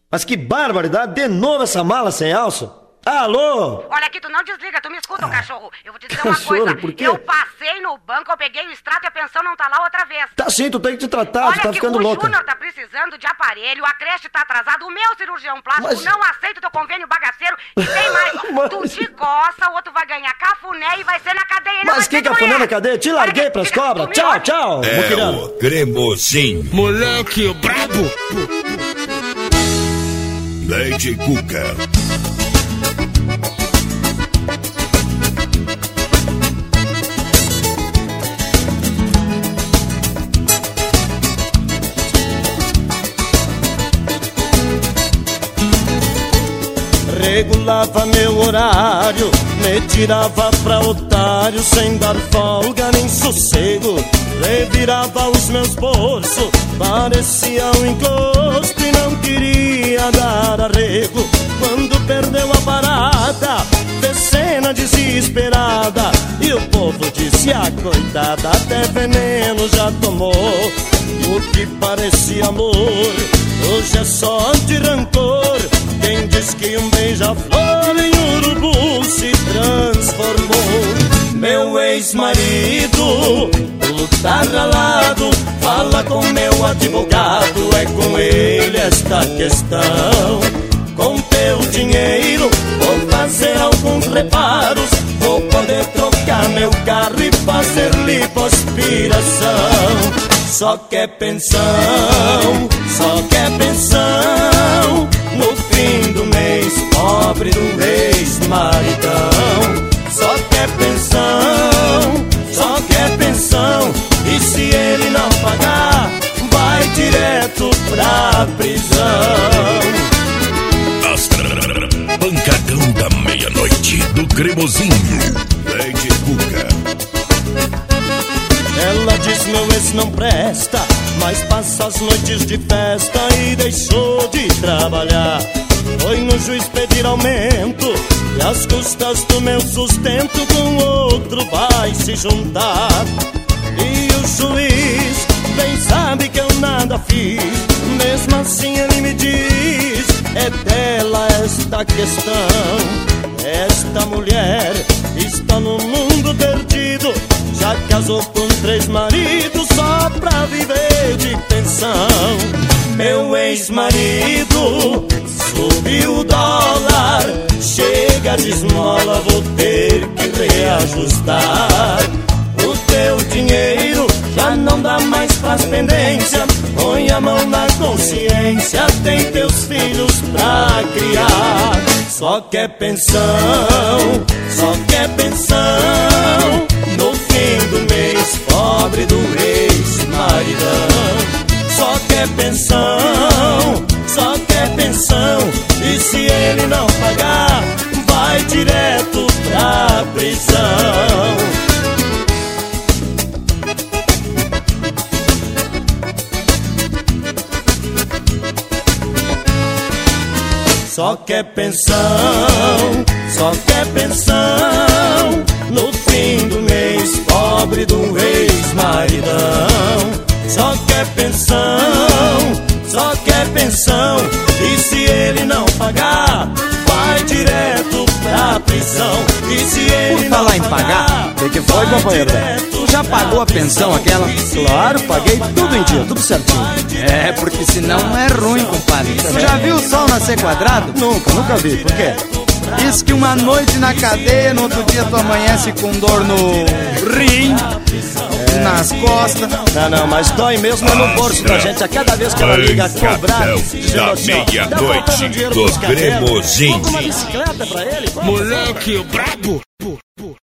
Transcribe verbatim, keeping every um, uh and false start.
Mas que barbaridade, de novo essa mala sem alça? Alô? Olha aqui, tu não desliga, tu me escuta, ah. cachorro. Eu vou te dizer Cachorro, uma coisa. por quê? Eu passei no banco, eu peguei o extrato e a pensão não tá lá outra vez. Tá sim, tu tem que te tratar, Olha tu tá que ficando o louca. O Júnior tá precisando de aparelho, a creche tá atrasada, o meu cirurgião plástico Mas... não aceita o teu convênio bagaceiro e tem mais. Mas... Tu te coça, o outro vai ganhar cafuné e vai ser na cadeia. Não Mas que cafuné na cadeia? Te larguei Olha, pras fica, cobras. Tchau, olha. tchau. É Muquirana. o cremosinho. Moleque brabo. Lady Cuca. Regulava meu horário, me tirava pra otário, sem dar folga nem sossego. Revirava os meus bolsos, parecia um encosto e não queria dar arrego. Quando perdeu a parada, fez cena desesperada, e o povo disse, ah, coitada, até veneno já tomou. O que parecia amor, hoje é só de rancor. Quem diz que um beija-flor em urubu se transformou? Meu ex-marido, tu tá ralado, fala com meu advogado, é com ele esta questão. Com teu dinheiro vou fazer alguns reparos, vou poder trocar meu carro e fazer lipoaspiração. Só quer pensão, só quer pensão, no fim do mês, pobre do ex-maridão. Só quer pensão, só quer pensão, e se ele não pagar, vai direto pra prisão. Pancadão da meia-noite do cremosinho. Lady Cuca. Ela diz meu ex não presta, mas passa as noites de festa e deixou de trabalhar. Foi no juiz pedir aumento, e às custas do meu sustento com outro vai se juntar. E o juiz bem sabe que eu nada fiz, mesmo assim ele me diz, é dela esta questão. Esta mulher está no mundo perdido, já casou com três maridos só pra viver de pensão. Meu ex-marido subiu o dólar, chega de esmola, vou ter que reajustar. O teu dinheiro já não dá mais pras pendências, põe a mão na consciência, tem teus filhos pra criar. Só quer pensão, só quer pensão, no fim do mês, pobre do ex-maridão. Só quer pensão, só quer pensão, e se ele não pagar, vai direto pra prisão. Só quer pensão, só quer pensão, no fim do mês, pobre do ex-maridão. Só quer pensão, só quer pensão, e se ele não pagar, vai direto pra prisão. E se ele Por falar não em pagar, pagar, o que foi, companheiro? Tu já pagou a pensão aquela? Claro, paguei tudo em dia, tudo certinho. É, porque senão é ruim, compadre. Já viu o sol nascer quadrado? Nunca, nunca vi, por quê? Diz que uma noite na cadeia, no outro dia tu amanhece com dor no rim, é. nas costas. Não, não, mas dói mesmo é no bolso da gente. A cada vez que ela liga a cobrar, da meia-noite do cremosinho. Uma bicicleta pra ele. Moleque brabo.